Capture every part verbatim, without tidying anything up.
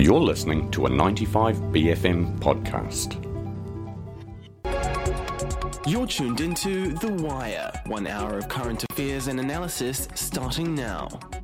You're listening to a ninety-five B F M podcast. You're tuned into The Wire, one hour of current affairs and analysis starting now.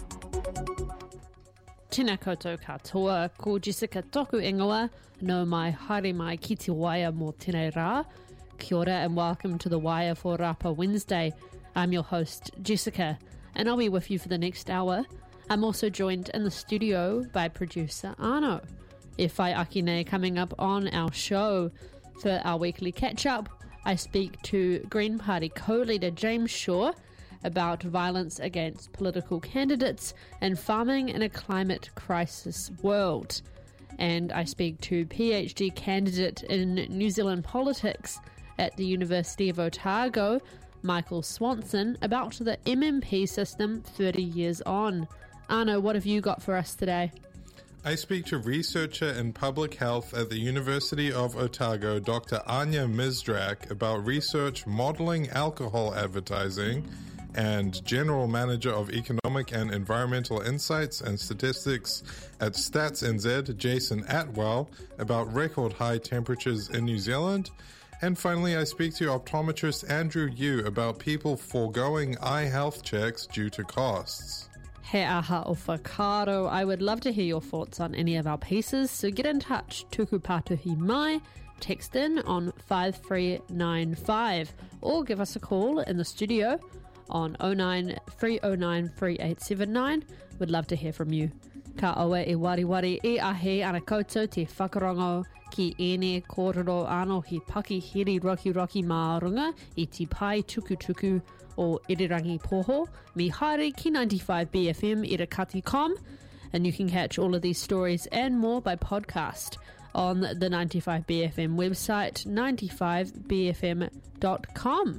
Tēnā koutou katoa, ko Jessica toku ingoa, no mai haere mai ki te Wire mō tēnei rā. Kia ora and welcome to The Wire for Rapa Wednesday. I'm your host, Jessica, and I'll be with you for the next hour. I'm also joined in the studio by producer Arno. E whai aki nei coming up on our show for our weekly catch-up. I speak to Green Party co-leader James Shaw about violence against political candidates and farming in a climate crisis world. And I speak to PhD candidate in New Zealand politics at the University of Otago, Michael Swanson, about the M M P system thirty years on. Arno, what have you got for us today? I speak to researcher in public health at the University of Otago, Doctor Anya Mizrak, about research modelling alcohol advertising, and General Manager of Economic and Environmental Insights and Statistics at Stats N Z, Jason Atwell, about record high temperatures in New Zealand. And finally, I speak to optometrist Andrew Yu about people foregoing eye health checks due to costs. He aha o whakaaro. I would love to hear your thoughts on any of our pieces, so get in touch. Tuku pātuhi mai. Text in on five three nine five or give us a call in the studio on oh nine three oh nine three eight seven nine. Would love to hear from you. Ka aue e wari wari e ahe ana koutou te whakarongo ki ene kōrero anō he paki hiri roki roki maarunga i te pai tuku tuku o Irirangi Poho, mi haere ki ninety-five B F M irakati dot com, and you can catch all of these stories and more by podcast on the ninety-five B F M website, ninety-five b f m dot com.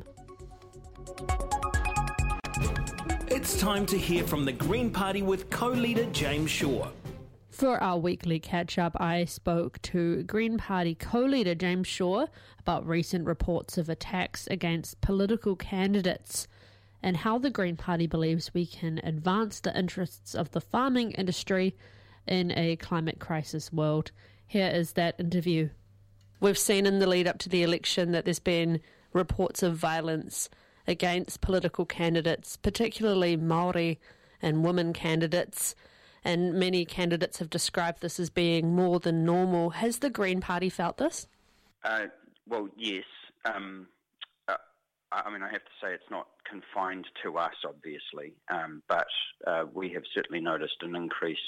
It's time to hear from the Green Party with co-leader James Shaw. For our weekly catch-up, I spoke to Green Party co-leader James Shaw about recent reports of attacks against political candidates and how the Green Party believes we can advance the interests of the farming industry in a climate crisis world. Here is that interview. We've seen in the lead up to the election that there's been reports of violence against political candidates, particularly Māori and women candidates. And many candidates have described this as being more than normal. Has the Green Party felt this? Uh, well, yes. Um, uh, I mean, I have to say it's not confined to us, obviously, um, but uh, we have certainly noticed an increase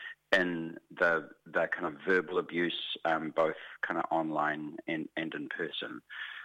in the the kind of verbal abuse, um, both kind of online and, and in person.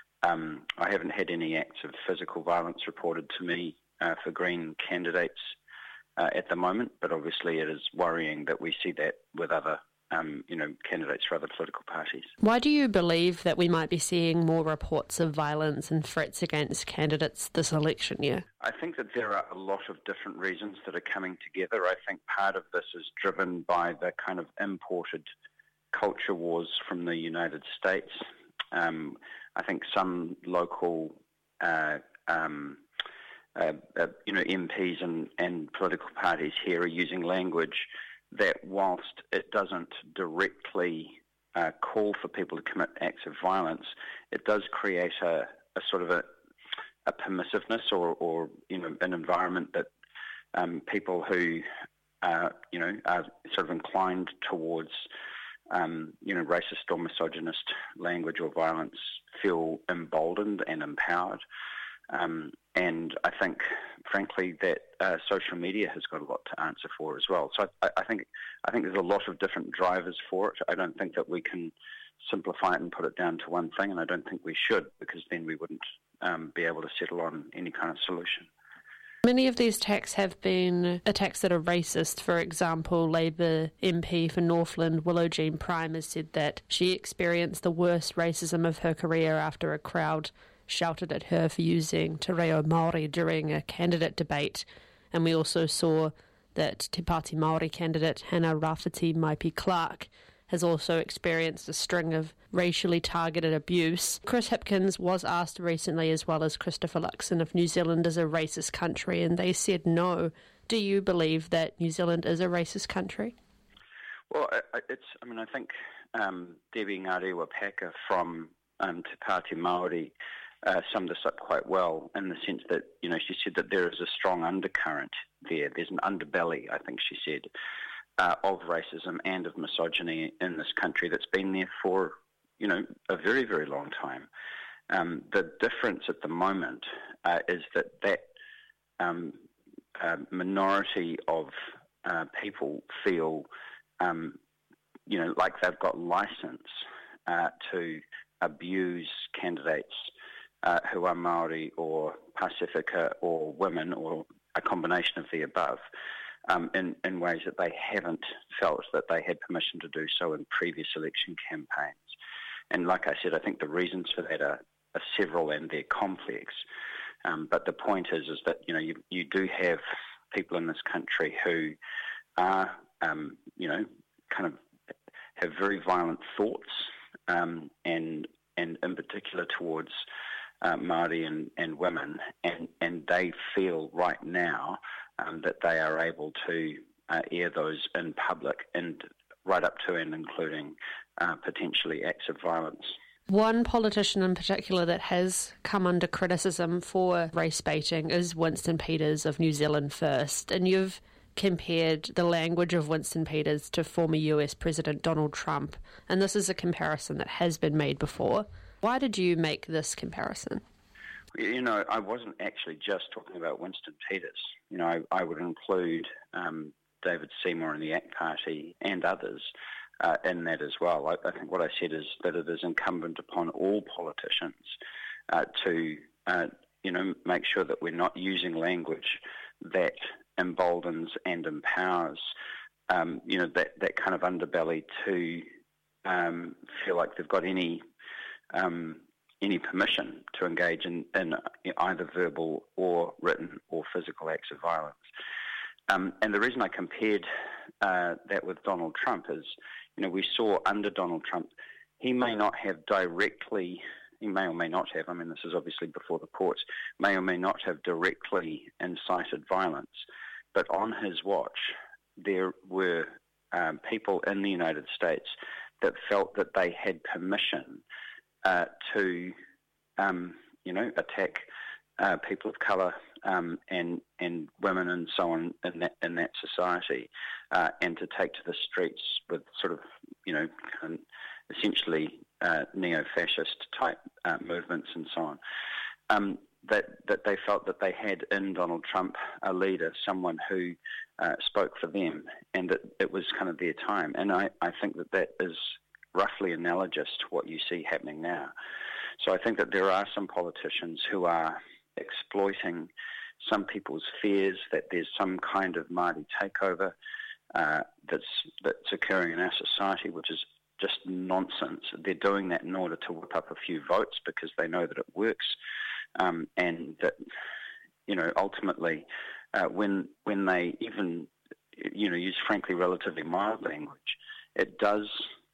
Um, I haven't had any acts of physical violence reported to me uh, for Green candidates Uh, at the moment, but obviously it is worrying that we see that with other, um, you know, candidates for other political parties. Why do you believe that we might be seeing more reports of violence and threats against candidates this election year? I think that there are a lot of different reasons that are coming together. I think part of this is driven by the kind of imported culture wars from the United States. Um, I think some local uh, um Uh, uh, you know, M Ps and, and political parties here are using language that, whilst it doesn't directly uh, call for people to commit acts of violence, it does create a, a sort of a, a permissiveness or, or, you know, an environment that um, people who, uh, you know, are sort of inclined towards, um, you know, racist or misogynist language or violence feel emboldened and empowered. Um, and I think, frankly, that uh, social media has got a lot to answer for as well. So I, I think I think there's a lot of different drivers for it. I don't think that we can simplify it and put it down to one thing, and I don't think we should, because then we wouldn't um, be able to settle on any kind of solution. Many of these attacks have been attacks that are racist. For example, Labour M P for Northland, Willow Jean Prime, has said that she experienced the worst racism of her career after a crowd shouted at her for using Te Reo Māori during a candidate debate. And we also saw that Te Pāti Māori candidate Hannah Rafferty Maipi Clark has also experienced a string of racially targeted abuse. Chris Hipkins was asked recently, as well as Christopher Luxon, if New Zealand is a racist country, and they said no. Do you believe that New Zealand is a racist country? Well, it's. I mean, I think um, Debbie Ngarewa-Packer from um, Te Pāti Māori uh, summed this up quite well in the sense that, you know, she said that there is a strong undercurrent there. There's an underbelly, I think she said, uh, of racism and of misogyny in this country that's been there for, you know, a very, very long time. Um, the difference at the moment uh, is that that um, uh, minority of uh, people feel Um, you know, like they've got license uh, to abuse candidates uh, who are Māori or Pasifika or women or a combination of the above um, in, in ways that they haven't felt that they had permission to do so in previous election campaigns. And like I said, I think the reasons for that are, are several and they're complex. Um, but the point is, is that, you know, you, you do have people in this country who are Um, you know, kind of have very violent thoughts, um, and and in particular towards uh, Māori and, and women, and, and they feel right now um, that they are able to uh, air those in public, and right up to and including uh, potentially acts of violence. One politician in particular that has come under criticism for race baiting is Winston Peters of New Zealand First, and you've compared the language of Winston Peters to former U S President Donald Trump, and this is a comparison that has been made before. Why did you make this comparison? You know, I wasn't actually just talking about Winston Peters. You know, I, I would include um, David Seymour and the ACT Party and others uh, in that as well. I, I think what I said is that it is incumbent upon all politicians uh, to, uh, you know, make sure that we're not using language that emboldens and empowers, um, you know, that, that kind of underbelly to um, feel like they've got any um, any permission to engage in, in either verbal or written or physical acts of violence. Um, and the reason I compared uh, that with Donald Trump is, you know, we saw under Donald Trump, he may not have directly, he may or may not have, I mean, this is obviously before the courts, may or may not have directly incited violence. But on his watch, there were um, people in the United States that felt that they had permission uh, to, um, you know, attack uh, people of colour um, and and women and so on in that in that society, uh, and to take to the streets with sort of, you know, kind of essentially uh, neo-fascist type uh, movements and so on. Um, that that they felt that they had in Donald Trump a leader, someone who uh, spoke for them, and that it was kind of their time. And I, I think that that is roughly analogous to what you see happening now. So I think that there are some politicians who are exploiting some people's fears that there's some kind of Māori takeover uh, that's that's occurring in our society, which is just nonsense. They're doing that in order to whip up a few votes because they know that it works. Um, and that, you know, ultimately, uh, when when they even, you know, use frankly relatively mild language, it does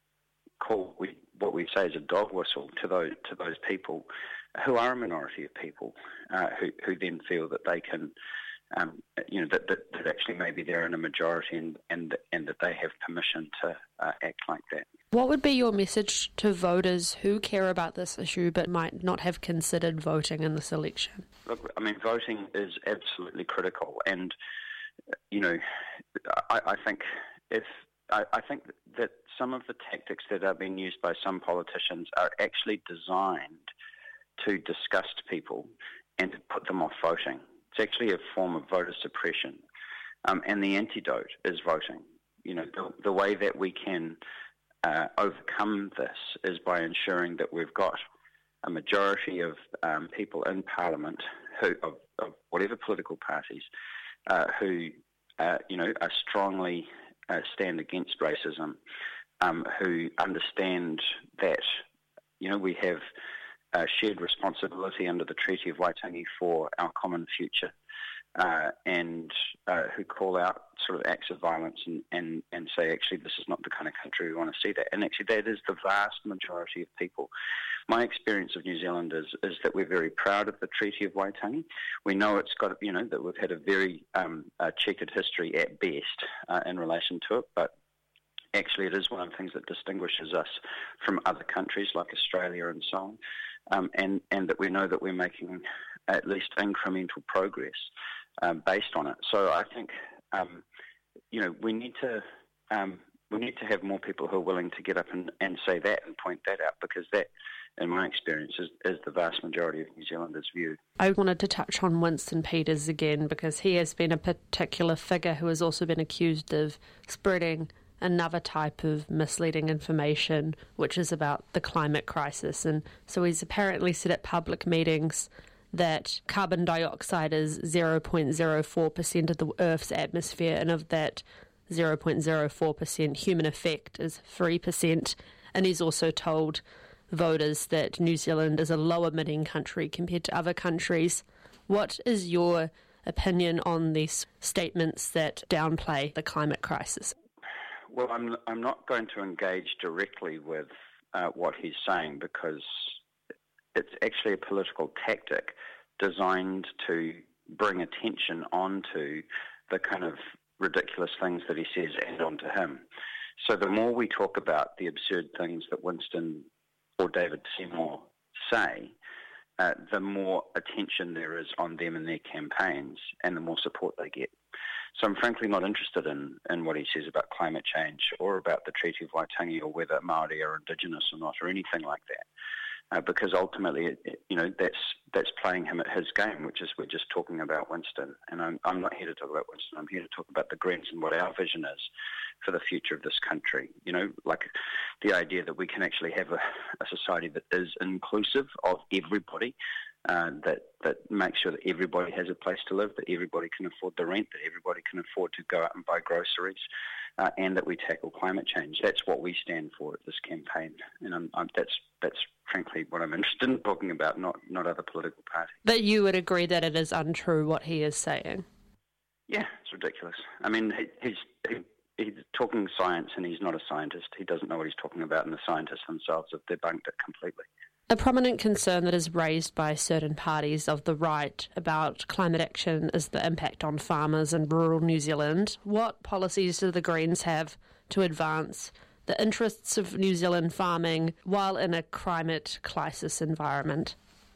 call we, what we say is a dog whistle to those to those people who are a minority of people uh, who who then feel that they can, um, you know, that, that that actually maybe they're in a majority and and and that they have permission to uh, act like that. What would be your message to voters who care about this issue but might not have considered voting in this election? Look, I mean, voting is absolutely critical, and you know, I, I think if I, I think that some of the tactics that are being used by some politicians are actually designed to disgust people and to put them off voting. It's actually a form of voter suppression, um, and the antidote is voting. You know, the, the way that we can Uh, overcome this is by ensuring that we've got a majority of um, people in Parliament who, of, of whatever political parties, uh, who uh, you know are strongly uh, stand against racism, um, who understand that you know we have uh, shared responsibility under the Treaty of Waitangi for our common future, uh, and uh, who call out sort of acts of violence and, and, and say, actually, this is not the kind of country we want to see that. And actually, that is the vast majority of people. My experience of New Zealand is, is that we're very proud of the Treaty of Waitangi. We know it's got, you know, that we've had a very um, uh, checkered history at best uh, in relation to it, but actually it is one of the things that distinguishes us from other countries like Australia and so on, um, and, and that we know that we're making at least incremental progress um, based on it. So I think, um, you know, we need to um, we need to have more people who are willing to get up and, and say that and point that out, because that, in my experience, is, is the vast majority of New Zealanders' view. I wanted to touch on Winston Peters again, because he has been a particular figure who has also been accused of spreading another type of misleading information, which is about the climate crisis. And so he's apparently said at public meetings that carbon dioxide is zero point zero four percent of the Earth's atmosphere, and of that zero point zero four percent human effect is three percent. And he's also told voters that New Zealand is a low-emitting country compared to other countries. What is your opinion on these statements that downplay the climate crisis? Well, I'm I'm not going to engage directly with uh, what he's saying, because it's actually a political tactic designed to bring attention onto the kind of ridiculous things that he says and onto him. So the more we talk about the absurd things that Winston or David Seymour say, uh, the more attention there is on them and their campaigns, and the more support they get. So I'm frankly not interested in, in what he says about climate change or about the Treaty of Waitangi or whether Māori are Indigenous or not or anything like that. Uh, because ultimately, it, it, you know, that's that's playing him at his game, which is we're just talking about Winston. And I'm, I'm not here to talk about Winston. I'm here to talk about the Greens and what our vision is for the future of this country. You know, like the idea that we can actually have a, a society that is inclusive of everybody, uh, that, that makes sure that everybody has a place to live, that everybody can afford the rent, that everybody can afford to go out and buy groceries, uh, and that we tackle climate change. That's what we stand for at this campaign. And I'm, I'm, that's that's frankly what I'm interested in talking about, not, not other political parties. But you would agree that it is untrue what he is saying? Yeah, it's ridiculous. I mean, he, he's... He, He's talking science, and he's not a scientist. He doesn't know what he's talking about, and the scientists themselves have debunked it completely. A prominent concern that is raised by certain parties of the right about climate action is the impact on farmers in rural New Zealand. What policies do the Greens have to advance the interests of New Zealand farming while in a climate crisis environment?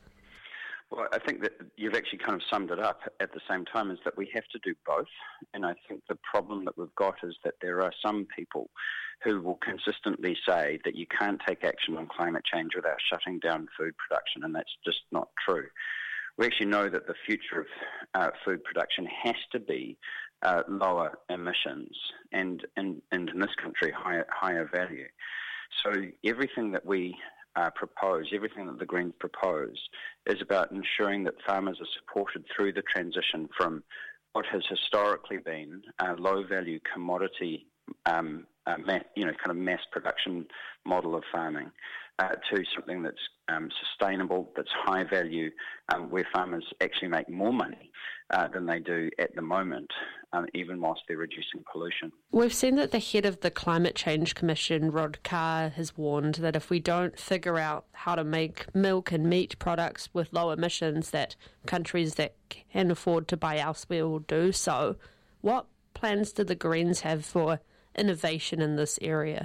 Well, I think that you've actually kind of summed it up at the same time, is that we have to do both. And I think the problem that we've got is that there are some people who will consistently say that you can't take action on climate change without shutting down food production, and that's just not true. We actually know that the future of uh, food production has to be uh, lower emissions and, and, and in this country, higher, higher value. So everything that we Uh, propose, everything that the Greens propose, is about ensuring that farmers are supported through the transition from what has historically been a low-value commodity, um, uh, mass, you know, kind of mass production model of farming, uh, to something that's um, sustainable, that's high value, um, where farmers actually make more money uh, than they do at the moment, um, even whilst they're reducing pollution. We've seen that the head of the Climate Change Commission, Rod Carr, has warned that if we don't figure out how to make milk and meat products with low emissions, that countries that can afford to buy elsewhere will do so. What plans do the Greens have for innovation in this area?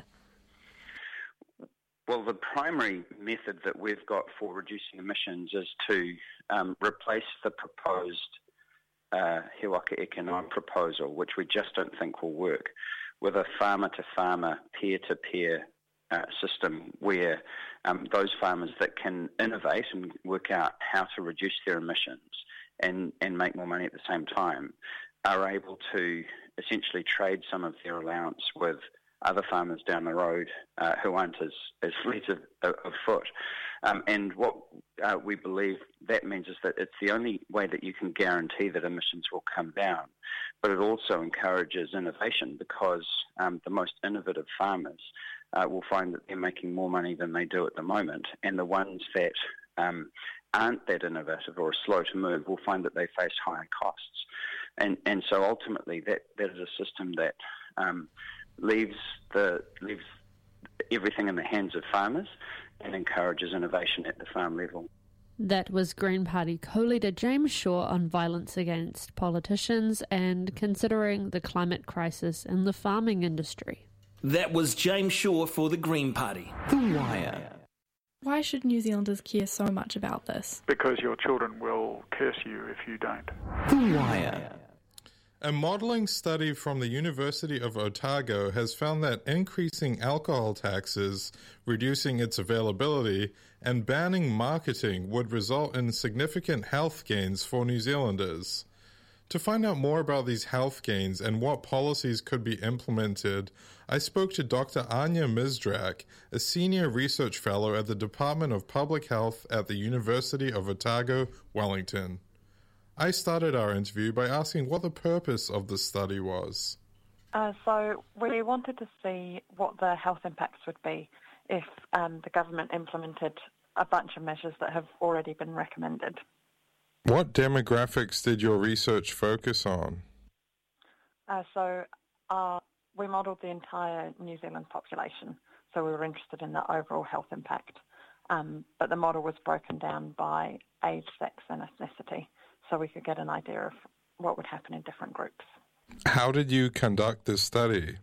Well, the primary method that we've got for reducing emissions is to um, replace the proposed uh, He Waka Eke Noa proposal, which we just don't think will work, with a farmer-to-farmer, peer-to-peer uh, system where um, those farmers that can innovate and work out how to reduce their emissions and, and make more money at the same time are able to essentially trade some of their allowance with other farmers down the road uh, who aren't as, as fleet of, of foot. Um, and what uh, we believe that means is that it's the only way that you can guarantee that emissions will come down. But it also encourages innovation, because um, the most innovative farmers uh, will find that they're making more money than they do at the moment. And the ones that um, aren't that innovative or are slow to move will find that they face higher costs. And and so ultimately that, that is a system that um, leaves the leaves everything in the hands of farmers and encourages innovation at the farm level. That was Green Party co-leader James Shaw on violence against politicians and considering the climate crisis in the farming industry. That was James Shaw for the Green Party. The Wire. Why should New Zealanders care so much about this? Because your children will curse you if you don't. The Wire. A modelling study from the University of Otago has found that increasing alcohol taxes, reducing its availability, and banning marketing would result in significant health gains for New Zealanders. To find out more about these health gains and what policies could be implemented, I spoke to Doctor Anya Mizrak, a senior research fellow at the Department of Public Health at the University of Otago, Wellington. I started our interview by asking what the purpose of the study was. Uh, so we wanted to see what the health impacts would be if um, the government implemented a bunch of measures that have already been recommended. What demographics did your research focus on? Uh, so uh, we modelled the entire New Zealand population, so we were interested in the overall health impact. Um, but the model was broken down by age, sex and ethnicity, so we could get an idea of what would happen in different groups. How did you conduct this study?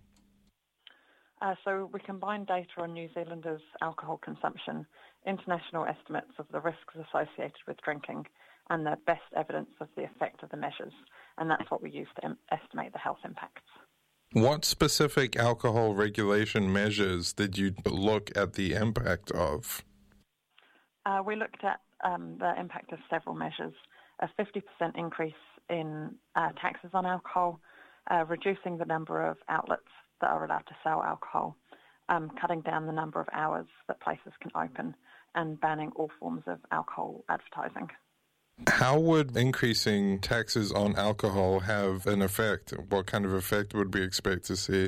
Uh, so we combined data on New Zealanders' alcohol consumption, international estimates of the risks associated with drinking, and the best evidence of the effect of the measures, and that's what we used to em- estimate the health impacts. What specific alcohol regulation measures did you look at the impact of? Uh, we looked at um, the impact of several measures, a fifty percent increase in uh, taxes on alcohol, uh, reducing the number of outlets that are allowed to sell alcohol, um, cutting down the number of hours that places can open, and banning all forms of alcohol advertising. How would increasing taxes on alcohol have an effect? What kind of effect would we expect to see?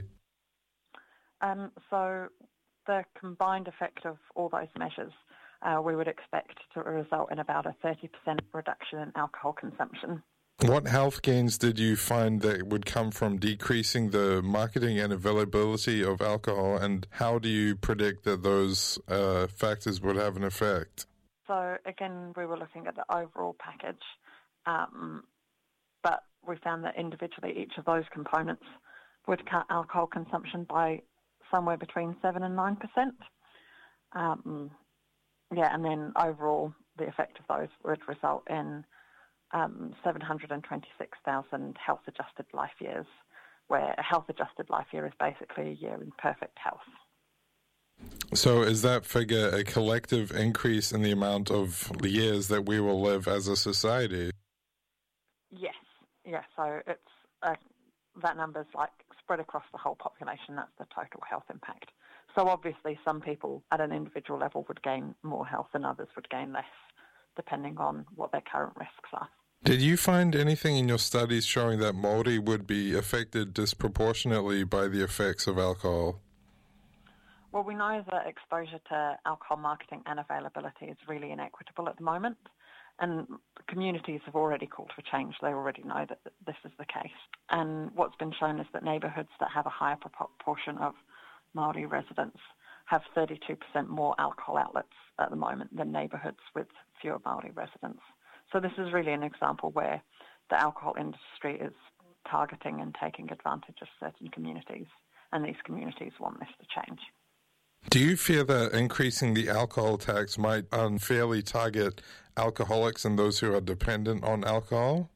Um, so the combined effect of all those measures, uh, we would expect to result in about a thirty percent reduction in alcohol consumption. What health gains did you find that would come from decreasing the marketing and availability of alcohol, and how do you predict that those uh, factors would have an effect? So again, we were looking at the overall package, um, but we found that individually each of those components would cut alcohol consumption by somewhere between seven and nine percent. Um, yeah, and then overall the effect of those would result in um, seven hundred twenty-six thousand health-adjusted life years, where a health-adjusted life year is basically a year in perfect health. So is that figure a collective increase in the amount of years that we will live as a society? Yes, yeah, so it's uh, that number's like spread across the whole population. That's the total health impact. So obviously some people at an individual level would gain more health and others would gain less, depending on what their current risks are. Did you find anything in your studies showing that Māori would be affected disproportionately by the effects of alcohol? Well, we know that exposure to alcohol marketing and availability is really inequitable at the moment, and communities have already called for change. They already know that this is the case. And what's been shown is that neighbourhoods that have a higher proportion of Māori residents have thirty-two percent more alcohol outlets at the moment than neighbourhoods with fewer Māori residents. So this is really an example where the alcohol industry is targeting and taking advantage of certain communities, and these communities want this to change. Do you fear that increasing the alcohol tax might unfairly target alcoholics and those who are dependent on alcohol?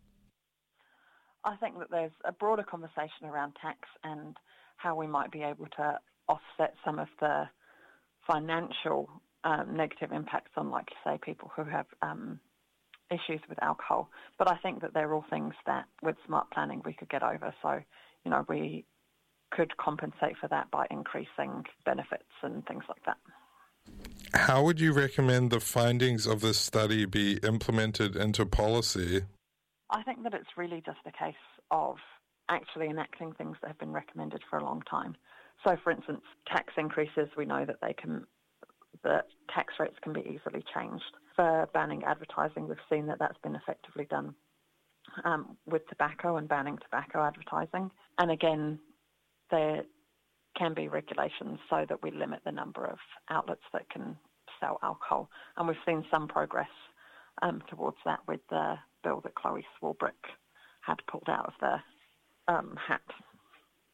I think that there's a broader conversation around tax and how we might be able to offset some of the financial um, negative impacts on, like you say, people who have um, issues with alcohol. But I think that they're all things that with smart planning we could get over. So, you know, we could compensate for that by increasing benefits and things like that. How would you recommend the findings of this study be implemented into policy? I think that it's really just a case of actually enacting things that have been recommended for a long time. So, for instance, tax increases, we know that they can, the tax rates can be easily changed. For banning advertising, we've seen that that's been effectively done um, with tobacco and banning tobacco advertising. And again, there can be regulations so that we limit the number of outlets that can sell alcohol. And we've seen some progress um, towards that with the bill that Chloe Swarbrick had pulled out of the um, hat.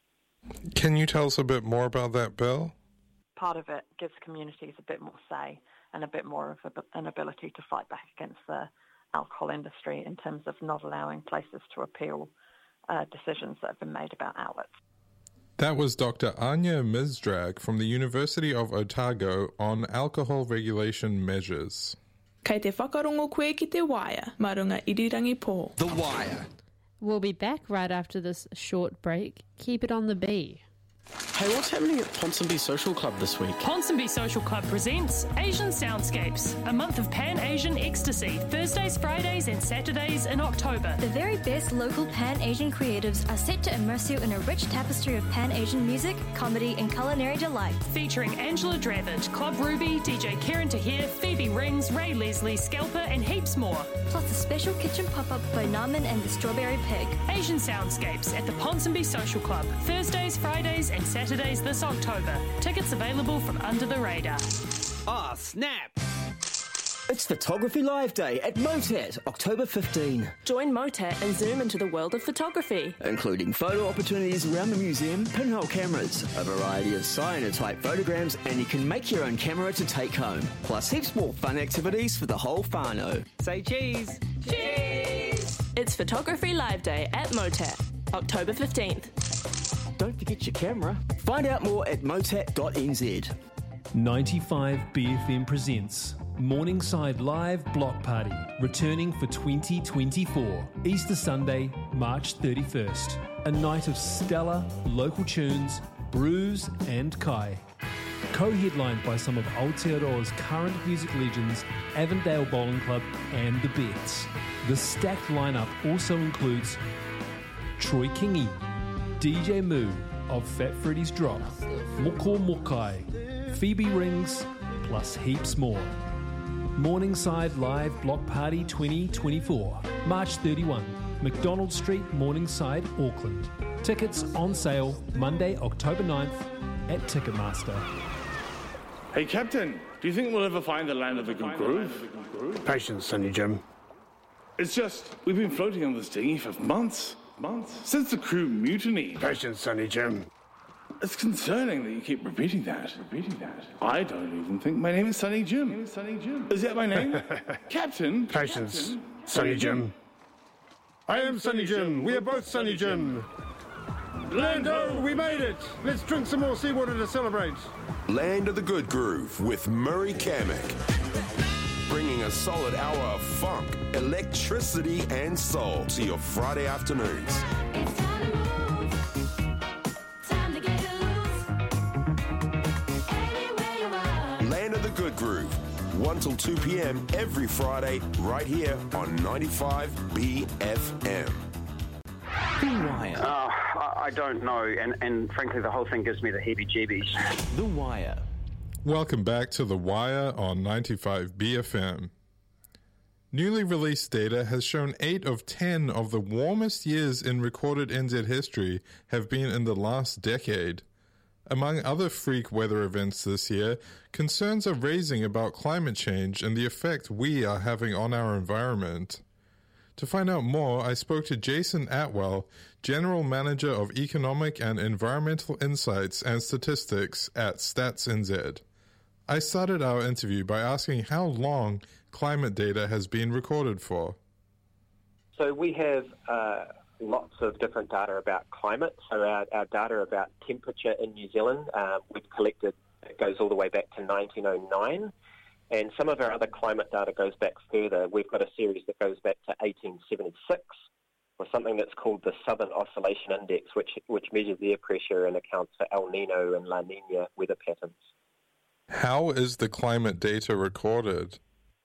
Can you tell us a bit more about that bill? Part of it gives communities a bit more say and a bit more of a, an ability to fight back against the alcohol industry in terms of not allowing places to appeal uh, decisions that have been made about outlets. That was Doctor Anya Mizdrag from the University of Otago on alcohol regulation measures. Kei te whakarongo koe ki te Wire, marunga irirangi po. The Wire. We'll be back right after this short break. Keep it on the B. Hey, what's happening at Ponsonby Social Club this week? Ponsonby Social Club presents Asian Soundscapes, a month of Pan-Asian ecstasy, Thursdays, Fridays and Saturdays in October. The very best local Pan-Asian creatives are set to immerse you in a rich tapestry of Pan-Asian music, comedy and culinary delight. Featuring Angela Dravid, Club Ruby, D J Kieran Tahir, Phoebe Rings, Ray Leslie, Scalper and heaps more. Plus a special kitchen pop-up by Naman and the Strawberry Pig. Asian Soundscapes at the Ponsonby Social Club, Thursdays, Fridays and Saturdays this October. Tickets available from Under the Radar. Ah, oh, snap! It's Photography Live Day at Motat, October fifteenth. Join Motat and zoom into the world of photography. Including photo opportunities around the museum, pinhole cameras, a variety of cyanotype photograms, and you can make your own camera to take home. Plus heaps more fun activities for the whole whānau. Say cheese! Cheese! It's Photography Live Day at Motat, October fifteenth. Don't forget your camera. Find out more at motat dot n z. ninety-five B F M presents Morningside Live Block Party, returning for twenty twenty-four. Easter Sunday, March thirty-first. A night of stellar local tunes, brews and kai. Co-headlined by some of Aotearoa's current music legends, Avondale Bowling Club and The Bets. The stacked lineup also includes Troy Kingi, D J Moo of Fat Freddy's Drop, Moko Mokai, Phoebe Rings, plus heaps more. Morningside Live Block Party twenty twenty-four, March thirty-first, McDonald Street, Morningside, Auckland. Tickets on sale Monday, October ninth at Ticketmaster. Hey, Captain, do you think we'll ever find the land of the good groove? Patience, Sonny Jim. It's just, we've been floating on this dinghy for months. Months? Since the crew mutiny. Patience, Sonny Jim. It's concerning that you keep repeating that. Repeating that. I don't even think my name is Sonny Jim. My name is Sonny Jim. Is that my name? Captain? Patience, Captain? Sonny Jim. I am Sonny Jim. We are both Sonny Jim. Lando, we made it. Let's drink some more seawater to celebrate. Land of the Good Groove with Murray Kamek. Bringing a solid hour of funk, electricity and soul to your Friday afternoons. It's time to move. Time to get loose. Anywhere you are. Land of the Good Groove, one till two p.m. every Friday, right here on ninety-five B F M. The Wire. Uh, I don't know, and, and frankly, the whole thing gives me the heebie-jeebies. The Wire. Welcome back to The Wire on ninety-five B F M. Newly released data has shown eight of ten of the warmest years in recorded N Z history have been in the last decade. Among other freak weather events this year, concerns are raising about climate change and the effect we are having on our environment. To find out more, I spoke to Jason Atwell, General Manager of Economic and Environmental Insights and Statistics at StatsNZ. I started our interview by asking how long climate data has been recorded for. So we have uh, lots of different data about climate. So our, our data about temperature in New Zealand, uh, we've collected, it goes all the way back to nineteen oh nine. And some of our other climate data goes back further. We've got a series that goes back to eighteen seventy-six, or something that's called the Southern Oscillation Index, which which measures air pressure and accounts for El Nino and La Nina weather patterns. How is the climate data recorded?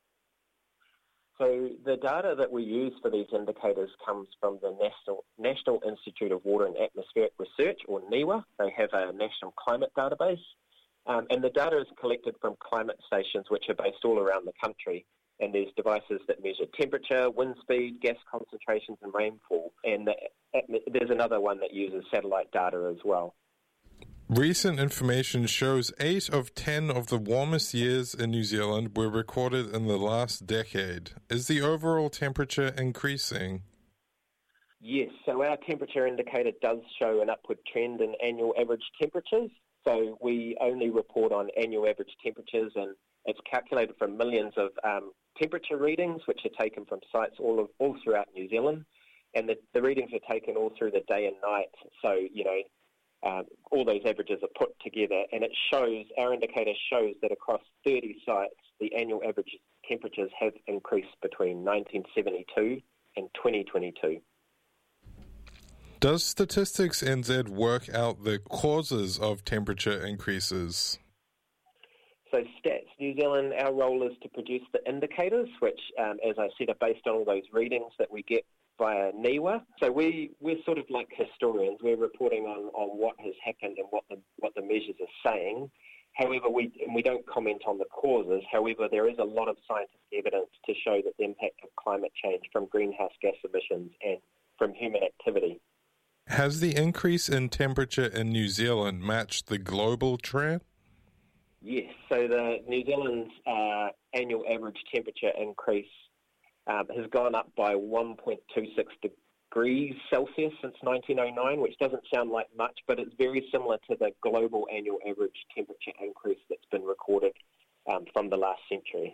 So the data that we use for these indicators comes from the National National Institute of Water and Atmospheric Research, or NIWA. They have a national climate database. Um, and the data is collected from climate stations which are based all around the country. And there's devices that measure temperature, wind speed, gas concentrations and rainfall. And the, there's another one that uses satellite data as well. Recent information shows eight of ten of the warmest years in New Zealand were recorded in the last decade. Is the overall temperature increasing? Yes, so our temperature indicator does show an upward trend in annual average temperatures. So we only report on annual average temperatures, and it's calculated from millions of um, temperature readings, which are taken from sites all of, all throughout New Zealand. And the, the readings are taken all through the day and night. So, you know, um, all those averages are put together, and it shows, our indicator shows that across thirty sites, the annual average temperatures have increased between nineteen seventy-two and twenty twenty-two. Does Statistics N Z work out the causes of temperature increases? So Stats New Zealand, our role is to produce the indicators, which, um, as I said, are based on all those readings that we get via NIWA. So we, we're sort of like historians. We're reporting on, on what has happened and what the, what the measures are saying. However, we, and we don't comment on the causes. However, there is a lot of scientific evidence to show that the impact of climate change from greenhouse gas emissions and from human activity. Has the increase in temperature in New Zealand matched the global trend? Yes, so the New Zealand's uh, annual average temperature increase um, has gone up by one point two six degrees Celsius since nineteen oh nine, which doesn't sound like much, but it's very similar to the global annual average temperature increase that's been recorded um, from the last century.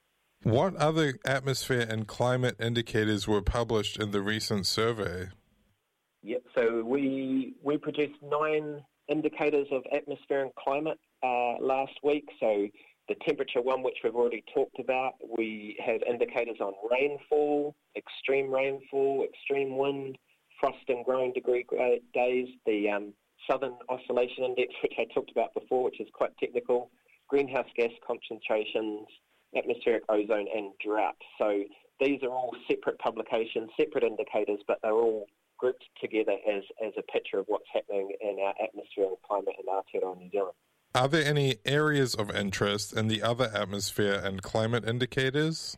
What other atmosphere and climate indicators were published in the recent survey? Yep, so we we produced nine indicators of atmosphere and climate uh, last week. So the temperature one, which we've already talked about, we have indicators on rainfall, extreme rainfall, extreme wind, frost and growing degree days, the um, Southern Oscillation Index, which I talked about before, which is quite technical, greenhouse gas concentrations, atmospheric ozone, and drought. So these are all separate publications, separate indicators, but they're all grouped together as, as a picture of what's happening in our atmosphere and climate in Aotearoa, New Zealand. Are there any areas of interest in the other atmosphere and climate indicators?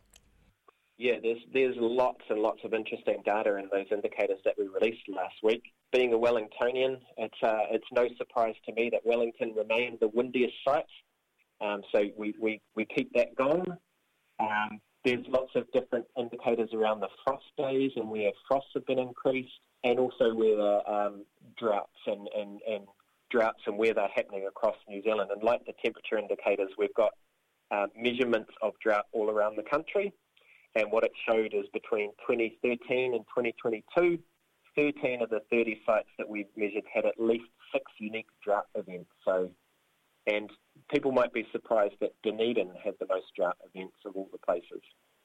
Yeah, there's there's lots and lots of interesting data in those indicators that we released last week. Being a Wellingtonian, it's uh, it's no surprise to me that Wellington remained the windiest site. Um, so we, we, we keep that going. Um, there's lots of different indicators around the frost days and where frosts have been increased, and also where the um, droughts and, and, and droughts and weather happening across New Zealand. And like the temperature indicators, we've got uh, measurements of drought all around the country. And what it showed is between twenty thirteen and twenty twenty-two, thirteen of the thirty sites that we've measured had at least six unique drought events. So, and people might be surprised that Dunedin had the most drought events of all the places.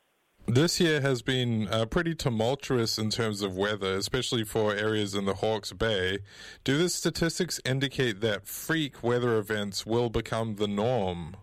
This year has been uh, pretty tumultuous in terms of weather, especially for areas in the Hawke's Bay. Do the statistics indicate that freak weather events will become the norm?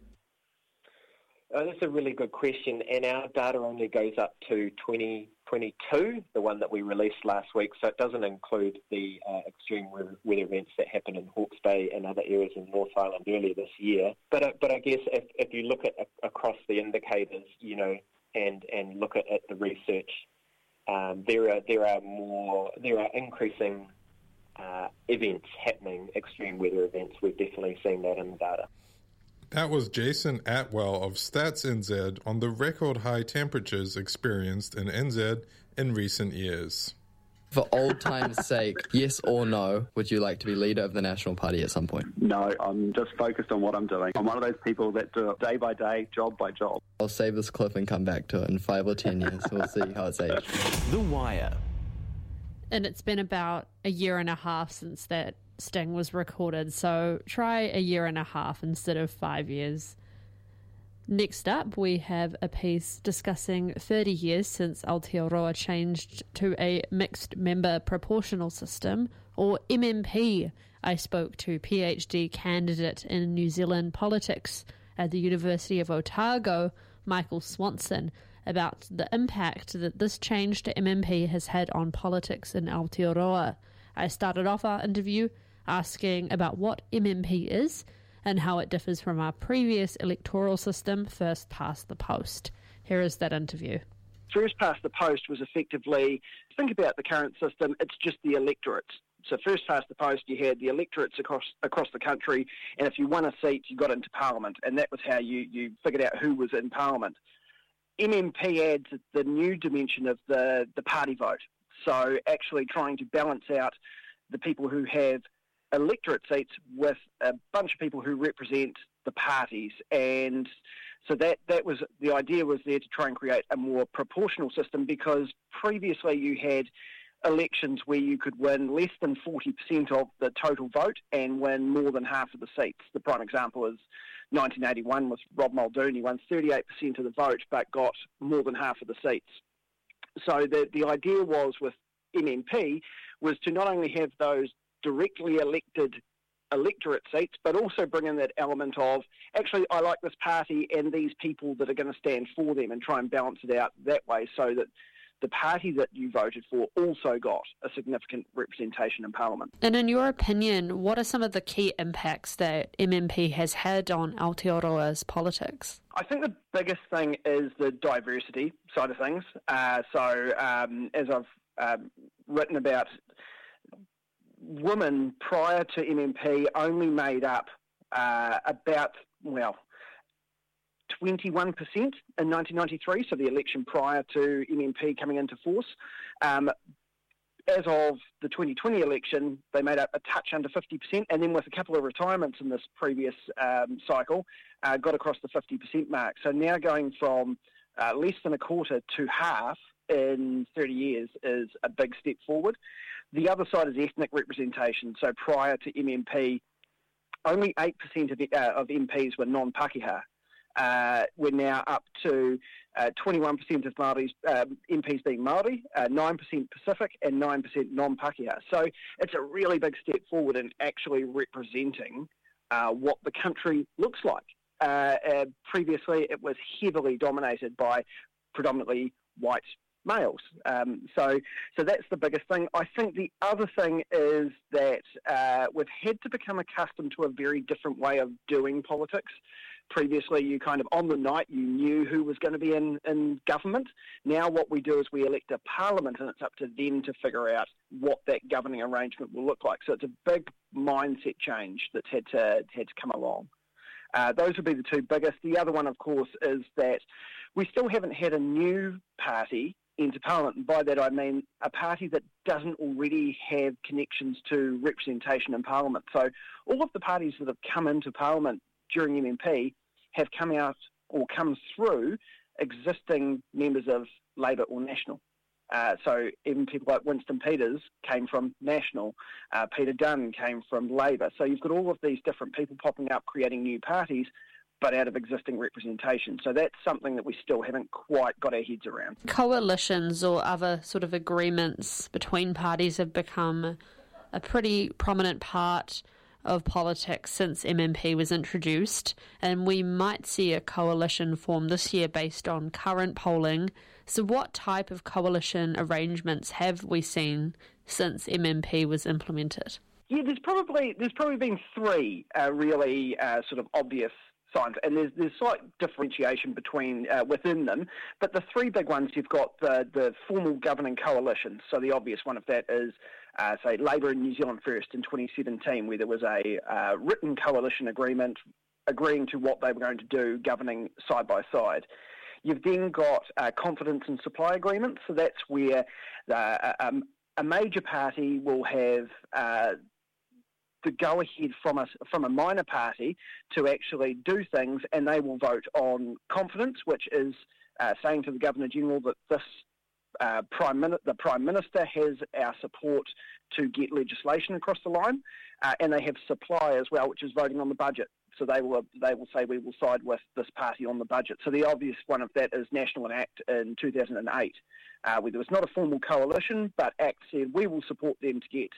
Uh, that's a really good question, and our data only goes up to twenty twenty-two, the one that we released last week, so it doesn't include the uh, extreme weather events that happened in Hawke's Bay and other areas in North Island earlier this year. But uh, but I guess if, if you look at uh, across the indicators, you know, and, and look at, at the research, um, there are there are more there are increasing uh, events happening, extreme weather events. We've definitely seen that in the data. That was Jason Atwell of Stats N Z on the record high temperatures experienced in N Z in recent years. For old time's sake, yes or no, would you like to be leader of the National Party at some point? No, I'm just focused on what I'm doing. I'm one of those people that do it day by day, job by job. I'll save this clip and come back to it in five or ten years. We'll see how it's aged. The Wire. And it's been about a year and a half since that sting was recorded, so try a year and a half instead of five years. Next up, we have a piece discussing thirty years since Aotearoa changed to a mixed member proportional system, or M M P. I spoke to PhD candidate in New Zealand politics at the University of Otago, Michael Swanson, about the impact that this change to M M P has had on politics in Aotearoa. I started off our interview asking about what M M P is and how it differs from our previous electoral system, first past the post. Here is that interview. First past the post was effectively, think about the current system, it's just the electorates. So first past the post, you had the electorates across across the country, and if you won a seat, you got into Parliament, and that was how you, you figured out who was in Parliament. M M P adds the new dimension of the, the party vote. So actually trying to balance out the people who have electorate seats with a bunch of people who represent the parties. And so that, that was, the idea was there to try and create a more proportional system, because previously you had elections where you could win less than forty percent of the total vote and win more than half of the seats. The prime example is nineteen eighty-one with Rob Muldoon. He won thirty-eight percent of the vote but got more than half of the seats. So the, the idea was with M M P was to not only have those directly elected electorate seats, but also bring in that element of, actually, I like this party and these people that are going to stand for them, and try and balance it out that way so that the party that you voted for also got a significant representation in Parliament. And in your opinion, what are some of the key impacts that M M P has had on Aotearoa's politics? I think the biggest thing is the diversity side of things. Uh, so um, as I've um, written about, women prior to M M P only made up uh, about, well, twenty-one percent in nineteen ninety-three, so the election prior to M M P coming into force. Um, as of the twenty twenty election, they made up a touch under fifty percent, and then with a couple of retirements in this previous um, cycle, uh, got across the fifty percent mark. So now going from uh, less than a quarter to half in thirty years is a big step forward. The other side is ethnic representation. So prior to M M P, only eight percent of, uh, of M Ps were non-Pākehā. Uh, we're now up to uh, twenty-one percent of Māoris, uh, M Ps being Māori, uh, nine percent Pacific and nine percent non-Pākehā. So it's a really big step forward in actually representing uh, what the country looks like. Uh, uh, previously, it was heavily dominated by predominantly white males. Um, so so that's the biggest thing. I think the other thing is that uh, we've had to become accustomed to a very different way of doing politics. Previously, you kind of, on the night, you knew who was going to be in, in government. Now what we do is we elect a parliament, and it's up to them to figure out what that governing arrangement will look like. So it's a big mindset change that's had to, had to come along. Uh, those would be the two biggest. The other one, of course, is that we still haven't had a new party into Parliament, and by that I mean a party that doesn't already have connections to representation in Parliament. So all of the parties that have come into Parliament during M M P have come out or come through existing members of Labor or National. Uh, so even people like Winston Peters came from National, uh, Peter Dunn came from Labor. So you've got all of these different people popping up, creating new parties, but out of existing representation. So that's something that we still haven't quite got our heads around. Coalitions or other sort of agreements between parties have become a pretty prominent part of politics since M M P was introduced, and we might see a coalition form this year based on current polling. So what type of coalition arrangements have we seen since M M P was implemented? Yeah, there's probably there's probably been three uh, really uh, sort of obvious signs, and there's there's slight differentiation between uh, within them. But the three big ones, you've got the the formal governing coalitions. So the obvious one of that is, uh, say, Labor and New Zealand First in twenty seventeen, where there was a uh, written coalition agreement agreeing to what they were going to do, governing side by side. You've then got uh, confidence and supply agreements. So that's where uh, um, a major party will have uh, the go-ahead from a, from a minor party to actually do things, and they will vote on confidence, which is uh, saying to the Governor-General that this uh, Prime Min- the Prime Minister has our support to get legislation across the line, uh, and they have supply as well, which is voting on the budget. So they will they will say we will side with this party on the budget. So the obvious one of that is National and ACT in two thousand eight, uh, where there was not a formal coalition, but ACT said we will support them to get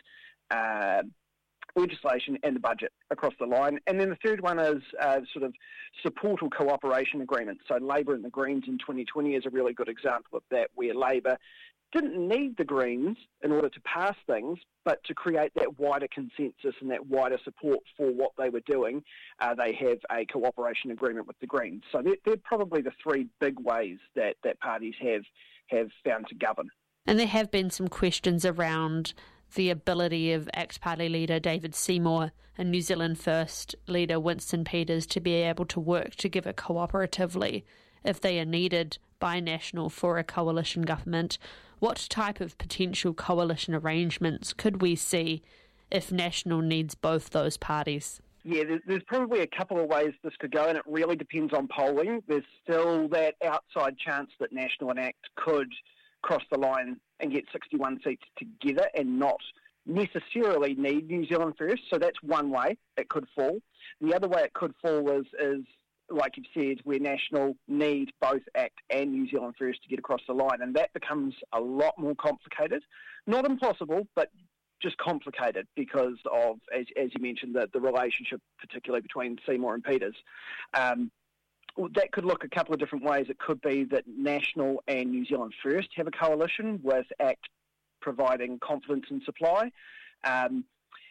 uh, legislation and the budget across the line. And then the third one is uh, sort of support or cooperation agreements. So Labor and the Greens in twenty twenty is a really good example of that, where Labor didn't need the Greens in order to pass things, but to create that wider consensus and that wider support for what they were doing, uh, they have a cooperation agreement with the Greens. So they're, they're probably the three big ways that, that parties have, have found to govern. And there have been some questions around the ability of ACT Party leader David Seymour and New Zealand First leader Winston Peters to be able to work together cooperatively if they are needed by National for a coalition government. What type of potential coalition arrangements could we see if National needs both those parties? Yeah, there's, there's probably a couple of ways this could go, and it really depends on polling. There's still that outside chance that National and ACT could cross the line and get sixty-one seats together and not necessarily need New Zealand First. So that's one way it could fall. The other way it could fall is, is like you've said, where National need both ACT and New Zealand First to get across the line, and that becomes a lot more complicated. Not impossible, but just complicated because of, as, as you mentioned, the, the relationship, particularly between Seymour and Peters. Um, that could look a couple of different ways. It could be that National and New Zealand First have a coalition with ACT providing confidence in supply. Um,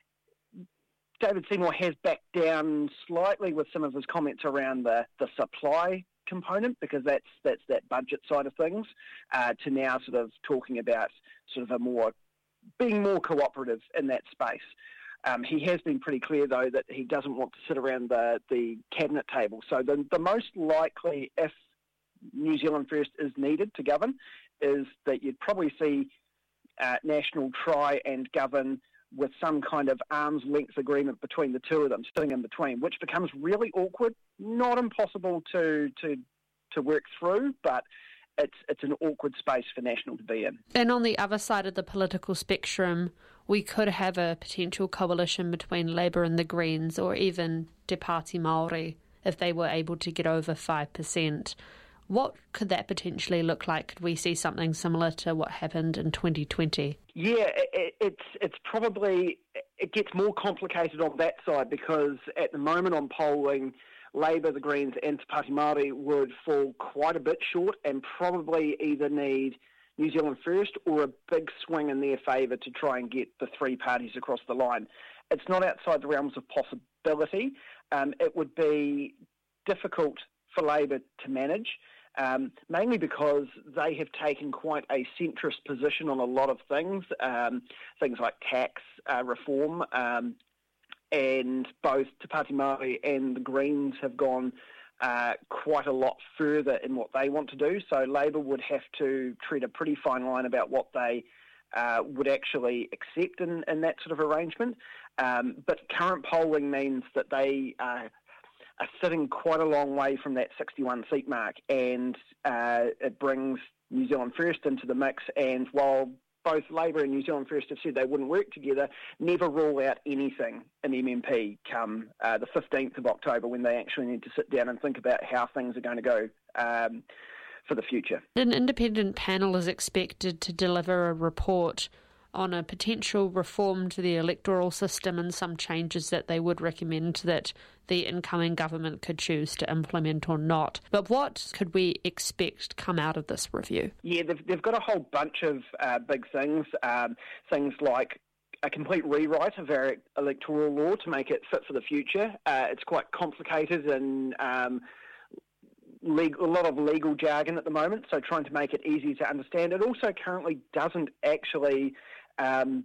David Seymour has backed down slightly with some of his comments around the, the supply component, because that's that's that budget side of things, uh, to now sort of talking about sort of a more being more cooperative in that space. Um, he has been pretty clear, though, that he doesn't want to sit around the, the cabinet table. So the, the most likely, if New Zealand First is needed to govern, is that you'd probably see uh, National try and govern with some kind of arm's length agreement between the two of them, sitting in between, which becomes really awkward. Not impossible to to to work through, but it's it's an awkward space for National to be in. And on the other side of the political spectrum, we could have a potential coalition between Labour and the Greens, or even Te Pāti Māori, if they were able to get over five percent. What could that potentially look like? Could we see something similar to what happened in twenty twenty? Yeah, it, it's it's probably, it gets more complicated on that side, because at the moment on polling, Labour, the Greens and Te Pāti Māori would fall quite a bit short and probably either need New Zealand First or a big swing in their favour to try and get the three parties across the line. It's not outside the realms of possibility. Um, it would be difficult for Labour to manage, um, mainly because they have taken quite a centrist position on a lot of things, um, things like tax uh, reform, um, and both Te Pāti Māori and the Greens have gone uh, quite a lot further in what they want to do. So Labour would have to tread a pretty fine line about what they uh, would actually accept in, in that sort of arrangement. Um, but current polling means that they uh, are sitting quite a long way from that sixty-one seat mark, and uh, it brings New Zealand First into the mix. And while both Labour and New Zealand First have said they wouldn't work together, never rule out anything in M M P come uh, the fifteenth of October, when they actually need to sit down and think about how things are going to go um, for the future. An independent panel is expected to deliver a report on a potential reform to the electoral system and some changes that they would recommend that the incoming government could choose to implement or not. But what could we expect come out of this review? Yeah, they've, they've got a whole bunch of uh, big things, um, things like a complete rewrite of our electoral law to make it fit for the future. Uh, it's quite complicated and um, legal, a lot of legal jargon at the moment, so trying to make it easy to understand. It also currently doesn't actually Um,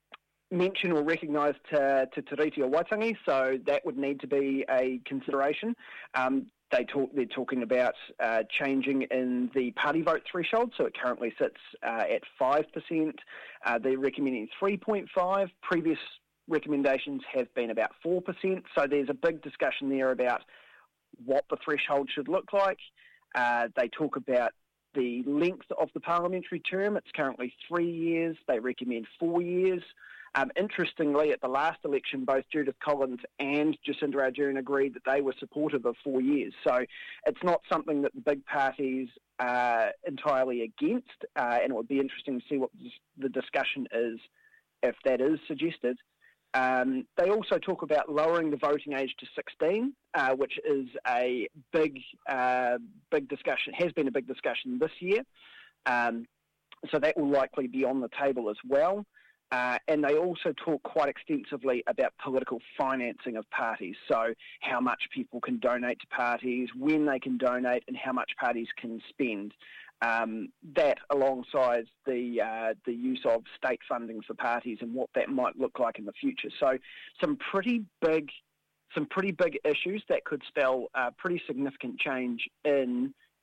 mention or recognise to, to Te Reti o Waitangi, so that would need to be a consideration. Um, they talk, they're talking about uh, changing in the party vote threshold, so it currently sits uh, at five percent. Uh, they're recommending three point five. Previous recommendations have been about four percent, so there's a big discussion there about what the threshold should look like. Uh, they talk about the length of the parliamentary term. It's currently three years. They recommend four years. Um, interestingly, at the last election, both Judith Collins and Jacinda Ardern agreed that they were supportive of four years. So it's not something that the big parties are entirely against, uh, and it would be interesting to see what the discussion is if that is suggested. Um, they also talk about lowering the voting age to sixteen, uh, which is a big, uh, big discussion, has been a big discussion this year. Um, so that will likely be on the table as well. Uh, and they also talk quite extensively about political financing of parties, so how much people can donate to parties, when they can donate, and how much parties can spend. Um, that alongside the uh, the use of state funding for parties and what that might look like in the future. So some pretty big, some pretty big issues that could spell uh, pretty significant change in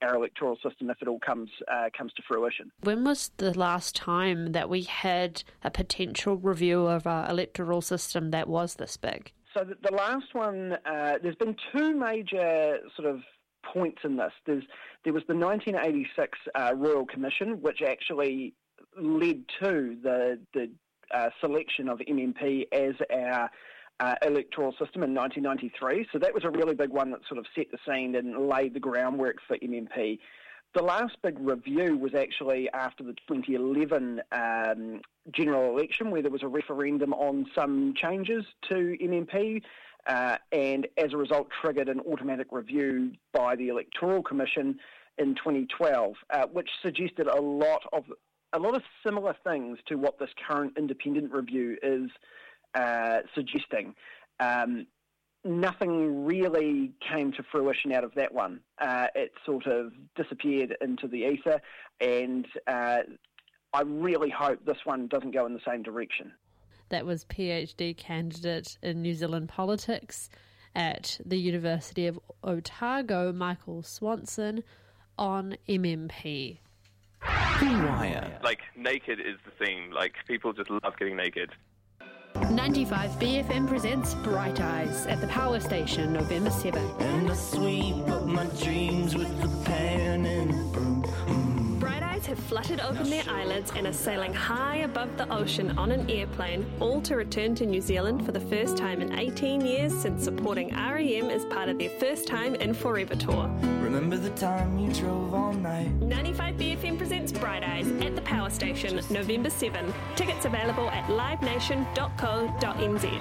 our electoral system if it all comes uh, comes to fruition. When was the last time that we had a potential review of our electoral system that was this big? So the, the last one, uh, there's been two major sort of points in this. There's there was the nineteen eighty-six uh, Royal Commission, which actually led to the the uh, selection of M M P as our uh, electoral system in nineteen ninety-three. So that was a really big one that sort of set the scene and laid the groundwork for M M P. The last big review was actually after the twenty eleven um, general election, where there was a referendum on some changes to M M P, uh, and as a result triggered an automatic review by the Electoral Commission in twenty twelve, uh, which suggested a lot of a lot of similar things to what this current independent review is uh, suggesting. Um, Nothing really came to fruition out of that one. Uh, it sort of disappeared into the ether, and uh, I really hope this one doesn't go in the same direction. That was PhD candidate in New Zealand politics at the University of Otago, Michael Swanson, on M M P. The Wire. Like, naked is the thing. Like, people just love getting naked. ninety-five B F M presents Bright Eyes at the Power Station, November seventh. And I sweep up my dreams with the pen and broom. Bright Eyes have fluttered open their eyelids and are sailing high above the ocean on an airplane, all to return to New Zealand for the first time in eighteen years since supporting R E M as part of their First Time in Forever tour. Remember the time you drove all night? ninety-five B F M presents Bright Eyes at the Power Station, November seventh. Tickets available at live nation dot co dot n z.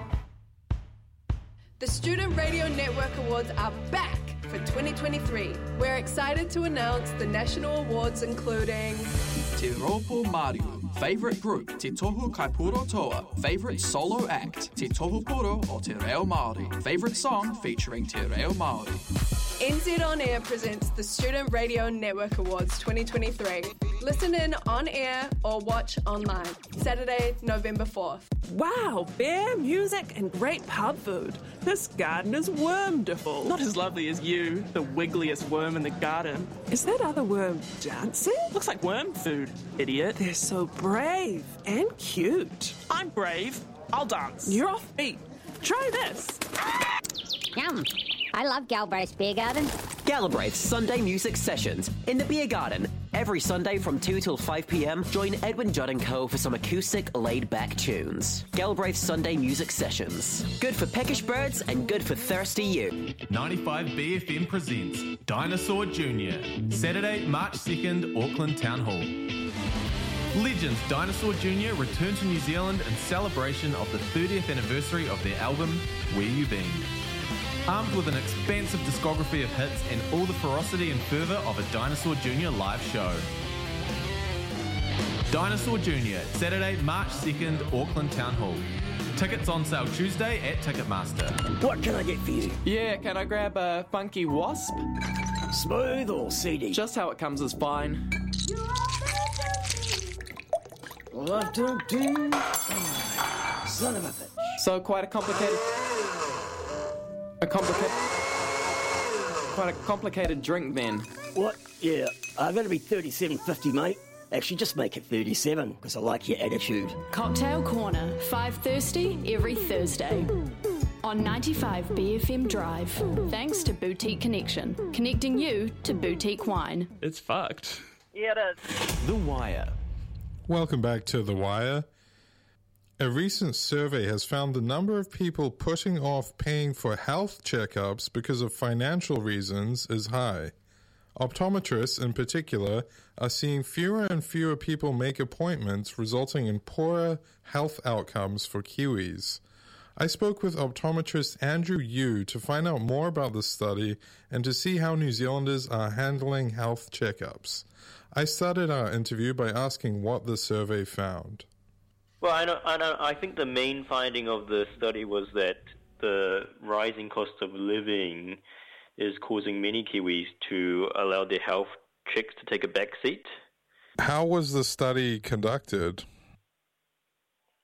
The Student Radio Network Awards are back for twenty twenty-three. We're excited to announce the national awards including Te Raupo Māori, Favourite Group, Te Tohu Kaipuro Toa, Favourite Solo Act, Te Tohu Puro o Te Reo Māori, Favourite Song featuring Te Reo Māori. N Z On Air presents the Student Radio Network Awards twenty twenty-three. Listen in on air or watch online. Saturday, November fourth. Wow, beer, music, and great pub food. This garden is wormdiful. Not as lovely as you, the wiggliest worm in the garden. Is that other worm dancing? Looks like worm food, idiot. They're so brave and cute. I'm brave. I'll dance. You're off beat. Try this. Yum. I love Galbraith's Beer Garden. Galbraith's Sunday Music Sessions in the Beer Garden. Every Sunday from two till five p.m, join Edwin Judd and Co for some acoustic, laid-back tunes. Galbraith's Sunday Music Sessions. Good for peckish birds and good for thirsty you. ninety-five B F M presents Dinosaur Junior Saturday, March second, Auckland Town Hall. Legends Dinosaur Junior return to New Zealand in celebration of the thirtieth anniversary of their album, Where You Been? Armed with an expansive discography of hits and all the ferocity and fervour of a Dinosaur Junior live show. Dinosaur Junior, Saturday, March second, Auckland Town Hall. Tickets on sale Tuesday at Ticketmaster. What can I get for you? Yeah, can I grab a funky wasp? Smooth or seedy? Just how it comes is fine. Love to do. Son of a bitch. So quite a complicated... A complicated... Quite a complicated drink then. What? Yeah, I'm going to be thirty-seven fifty, mate. Actually, just make it thirty-seven, because I like your attitude. Cocktail Corner, five Thursday every Thursday. On ninety-five B F M Drive. Thanks to Boutique Connection. Connecting you to boutique wine. It's fucked. Yeah, it is. The Wire. Welcome back to The Wire. A recent survey has found the number of people putting off paying for health checkups because of financial reasons is high. Optometrists, in particular, are seeing fewer and fewer people make appointments, resulting in poorer health outcomes for Kiwis. I spoke with optometrist Andrew Yu to find out more about the study and to see how New Zealanders are handling health checkups. I started our interview by asking what the survey found. Well, I, don't, I, don't, I think the main finding of the study was that the rising cost of living is causing many Kiwis to allow their health checks to take a back seat. How was the study conducted?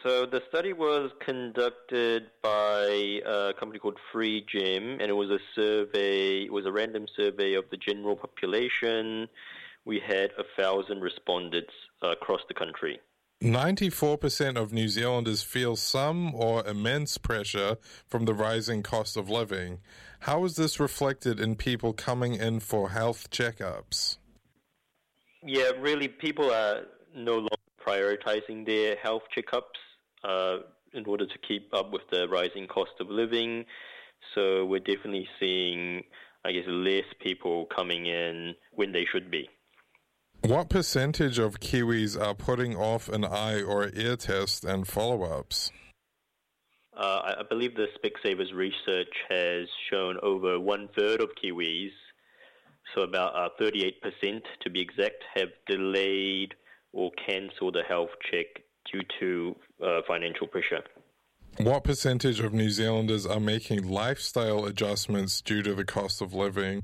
So the study was conducted by a company called Free Gym, and it was a survey, it was a random survey of the general population. We had a thousand respondents uh, across the country. ninety-four percent of New Zealanders feel some or immense pressure from the rising cost of living. How is this reflected in people coming in for health checkups? Yeah, really, people are no longer prioritizing their health checkups uh, in order to keep up with the rising cost of living. So we're definitely seeing, I guess, less people coming in when they should be. What percentage of Kiwis are putting off an eye or ear test and follow-ups? Uh, I, I believe the Specsavers research has shown over one-third of Kiwis, so about uh, thirty-eight percent to be exact, have delayed or cancelled a health check due to uh, financial pressure. What percentage of New Zealanders are making lifestyle adjustments due to the cost of living?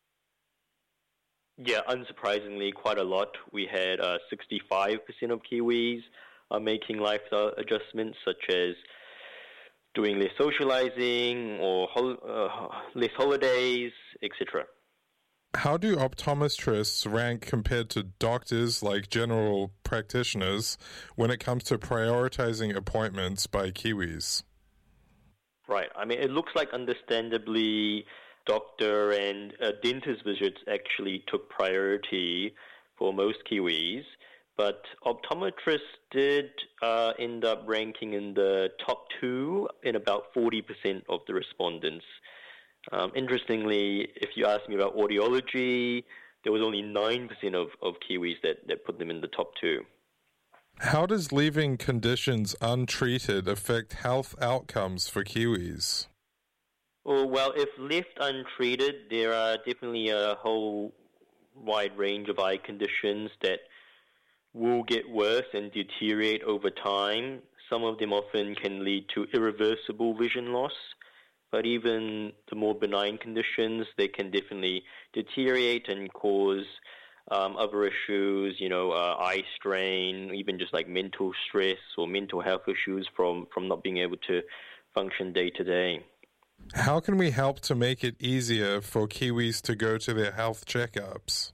Yeah, unsurprisingly, quite a lot. We had uh, sixty-five percent of Kiwis are making lifestyle adjustments, such as doing less socializing or hol- uh, less holidays, et cetera. How do optometrists rank compared to doctors like general practitioners when it comes to prioritizing appointments by Kiwis? Right. I mean, it looks like, understandably, doctor and uh, dentist visits actually took priority for most Kiwis, but optometrists did uh, end up ranking in the top two in about forty percent of the respondents. Um, interestingly, if you ask me about audiology, there was only nine percent of, of Kiwis that, that put them in the top two. How does leaving conditions untreated affect health outcomes for Kiwis? Oh, well, if left untreated, there are definitely a whole wide range of eye conditions that will get worse and deteriorate over time. Some of them often can lead to irreversible vision loss. But even the more benign conditions, they can definitely deteriorate and cause um, other issues, you know, uh, eye strain, even just like mental stress or mental health issues from, from not being able to function day to day. How can we help to make it easier for Kiwis to go to their health checkups?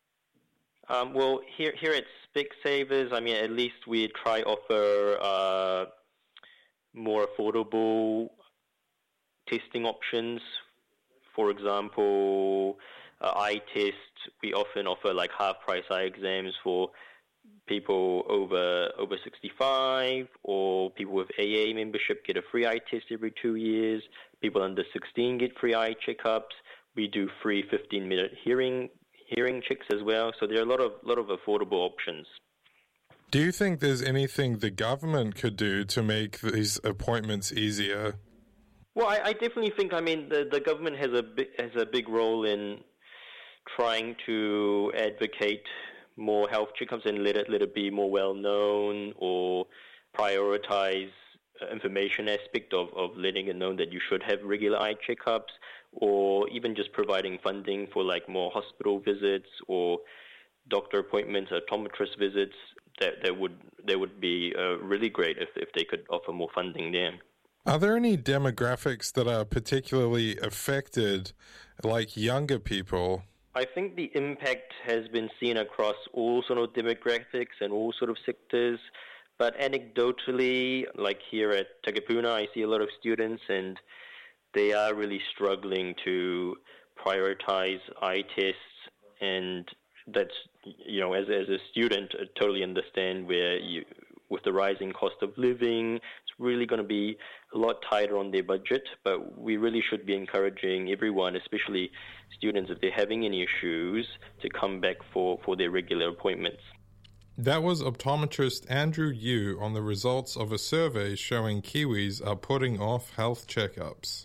Um, well, here here at Specsavers, I mean, at least we try offer uh, more affordable testing options. For example, uh, eye tests, we often offer like half-price eye exams for people over over sixty-five, or people with A A membership get a free eye test every two years. People under sixteen get free eye checkups. We do free fifteen-minute hearing hearing checks as well. So there are a lot of lot of affordable options. Do you think there's anything the government could do to make these appointments easier? Well, I, I definitely think, I mean, the, the government has a, big, has a big role in trying to advocate more health checkups and let it, let it be more well-known, or prioritize uh, information aspect of, of letting it known that you should have regular eye checkups, or even just providing funding for like more hospital visits or doctor appointments, optometrist visits. That, that would that would be uh, really great if, if they could offer more funding there. Are there any demographics that are particularly affected, like younger people? I think the impact has been seen across all sort of demographics and all sort of sectors, but anecdotally, like here at Takapuna, I see a lot of students and they are really struggling to prioritize eye tests, and that's, you know, as, as a student, I totally understand where you, with the rising cost of living, it's really going to be a lot tighter on their budget, but we really should be encouraging everyone, especially students, if they're having any issues, to come back for, for their regular appointments. That was optometrist Andrew Yu on the results of a survey showing Kiwis are putting off health checkups.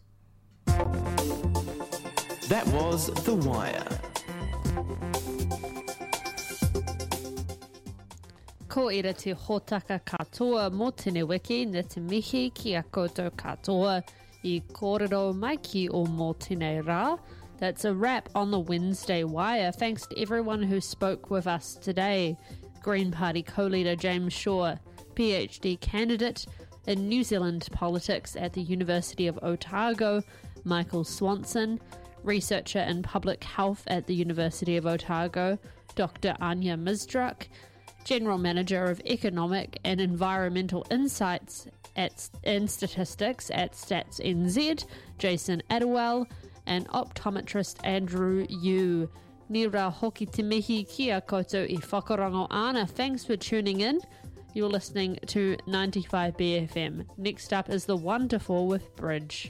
That was The Wire. Ko ira te hōtaka katoa mō tēne wiki na te mihi ki a koutou katoa I kōrero mai ki o mō tēnei rā. That's a wrap on the Wednesday Wire. Thanks to everyone who spoke with us today. Green Party co-leader James Shaw, PhD candidate in New Zealand politics at the University of Otago, Michael Swanson, researcher in public health at the University of Otago, Doctor Anya Misdrak, General Manager of Economic and Environmental Insights at, and Statistics at Stats N Z, Jason Adewell, and optometrist Andrew Yu. Nira hoki te mihi kia koutou I whakarango ana. Thanks for tuning in. You're listening to ninety-five B F M. Next up is the Wonderful with Bridge.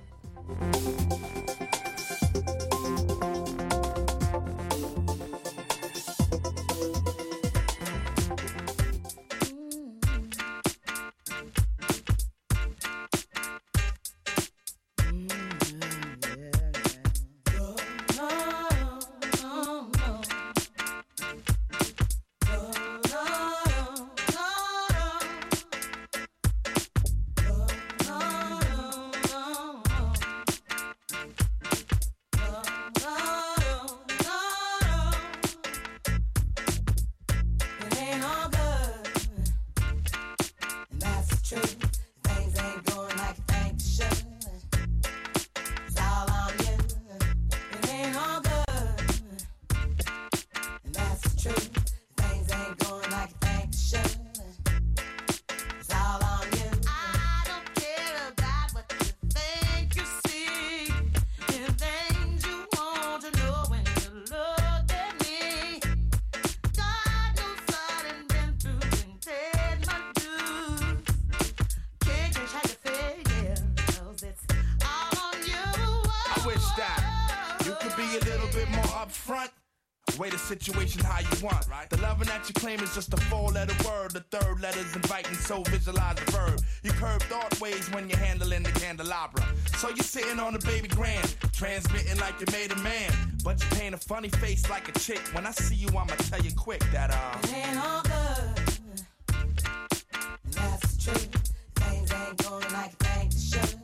Situation how you want, right? The loving that you claim is just a four-letter word. The third letter's inviting, so visualize the verb. You curve thought ways when you're handling the candelabra. So you're sitting on a baby grand, transmitting like you made a man, but you paint a funny face like a chick. When I see you, I'ma tell you quick that uh. It ain't all good. That's true. Things ain't going like you think they should.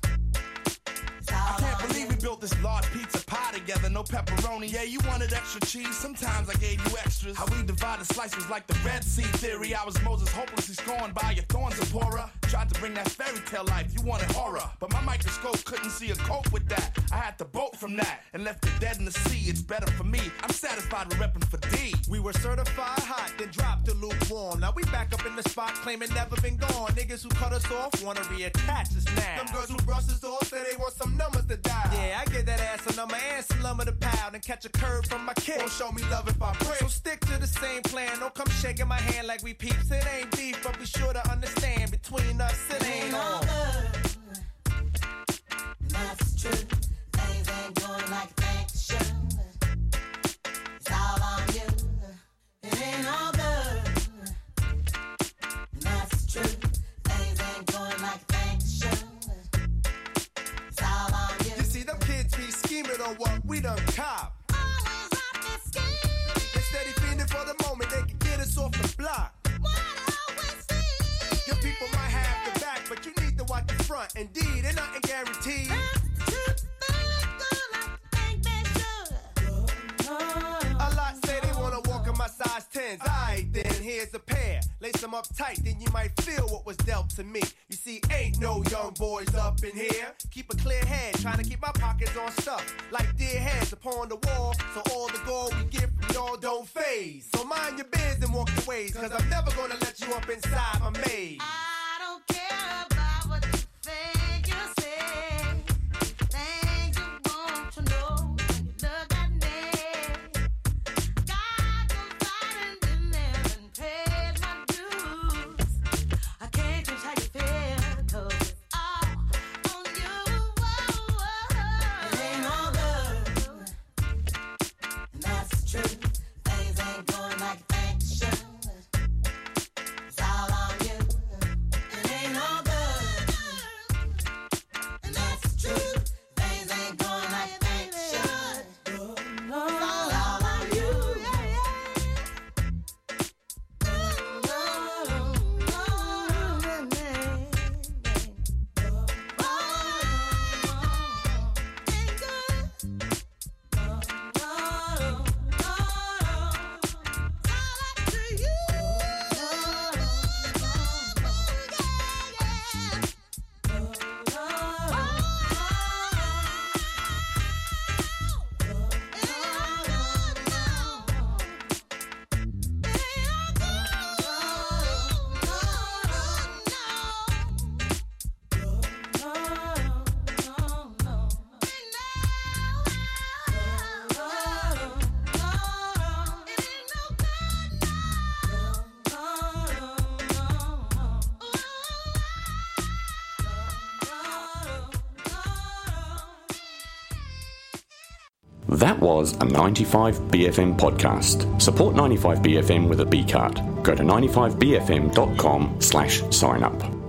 I can't believe we built this large pizza pie together, no pepperoni. Yeah, you wanted extra cheese, sometimes I gave you extras. How we divided slices like the Red Sea theory. I was Moses hopelessly scorned by your thorns, Zipporah. Tried to bring that fairy tale life, you wanted horror, but my microscope couldn't see a cope with that. I had to bolt from that and left it dead in the sea. It's better for me, I'm satisfied with repping for D. We were certified hot, then dropped to lukewarm. Now we back up in the spot, claiming never been gone. Niggas who cut us off wanna reattach us now. Them girls who brush us off say they want some numbers to dial. Yeah, I get that ass a number and some lumber to pound and catch a curve from my kid. Won't show me love if I break. So stick to the same plan. Don't come shaking my hand like we peeps. It ain't beef, but be sure to understand between us it ain't all. That's true. Things ain't going like you think they should. It's all on you. It ain't all good. That's true. Things ain't going like you think they should. It's all on you. You see, them kids be scheming on what we done cop. Instead of feeding for the moment, they can get us off the block. Your people might have the back, but you need to watch the front. Indeed, ain't nothing guaranteed. A lot say they wanna walk in my size tens. Alright then, here's a pair. Lace them up tight, then you might feel what was dealt to me. You see, ain't no young boys up in here. Keep a clear head, trying to keep my pockets on stuff. Like dear heads upon the wall, so all the gold we get from y'all don't phase. So mind your biz and walk your ways, cause I'm never gonna let you up inside my maze. I don't care about what you think you say. Things you want to know when you look at me. God knows I done been there and paid my dues. I can't change how you feel, cause it's all on you. Whoa, whoa. It ain't all good. And that's true. Things ain't going like you think they should. It's all on you. That was a ninety-five B F M podcast. Support ninety-five B F M with a B card. Go to ninety-five B F M dot com slash sign up.